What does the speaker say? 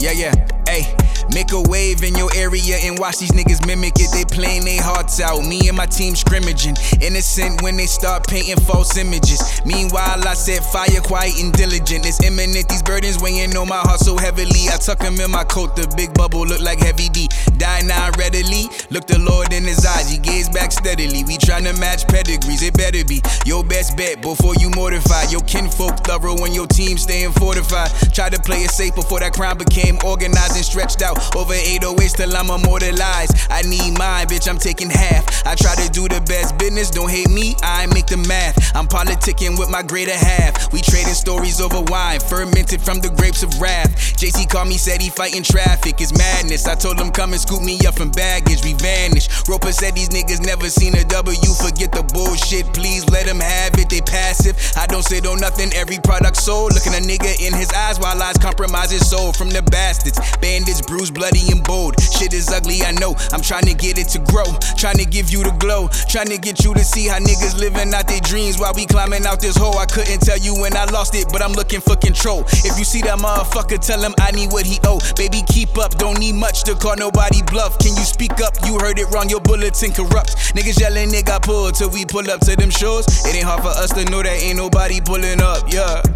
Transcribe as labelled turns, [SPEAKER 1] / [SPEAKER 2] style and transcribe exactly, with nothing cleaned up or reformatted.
[SPEAKER 1] Yeah, yeah, ayy. Make a wave in your area and watch these niggas mimic it. They playing their hearts out, me and my team scrimmaging. Innocent when they start painting false images. Meanwhile, I set fire quiet and diligent. It's imminent, these burdens weighing on my heart so heavily. I tuck them in my coat, the big bubble look like heavy D. Die now readily, look the Lord in his eyes, he gaze back steadily. We tryna match pedigrees, it better be your best bet before you mortify. Your kinfolk thorough when your team staying fortified. Try to play it safe before that crime became organized and stretched out over eight oh eights till I'm immortalized. I need mine, bitch, I'm taking half. I try to do the best business, don't hate me, I make the math. I'm politicking with my greater half. We trading stories over wine, fermented from the grapes of wrath. J C called me, said he fighting traffic, it's madness. I told him come and scoop me up from baggage, we vanished. Roper said these niggas never seen a W, forget the bullshit, please let them have it, they passive. I don't sit on nothing, every product sold. Looking a nigga in his eyes while lies compromise his soul from the bastards. Bandits, bruised, bloody and bold. Shit is ugly, I know. I'm trying to get it to grow, trying to give you the glow, trying to get you to see how niggas living out their dreams while we climbing out this hole. I couldn't tell you when I lost it, but I'm looking for control. If you see that motherfucker, tell him I need what he owe. Baby, keep up, don't need much to call nobody bluff. Can you speak up? You heard it wrong, your bulletin corrupt. Niggas yelling, nigga, pull till we pull up to them shows. It ain't hard for us to know that ain't nobody pulling up, yeah.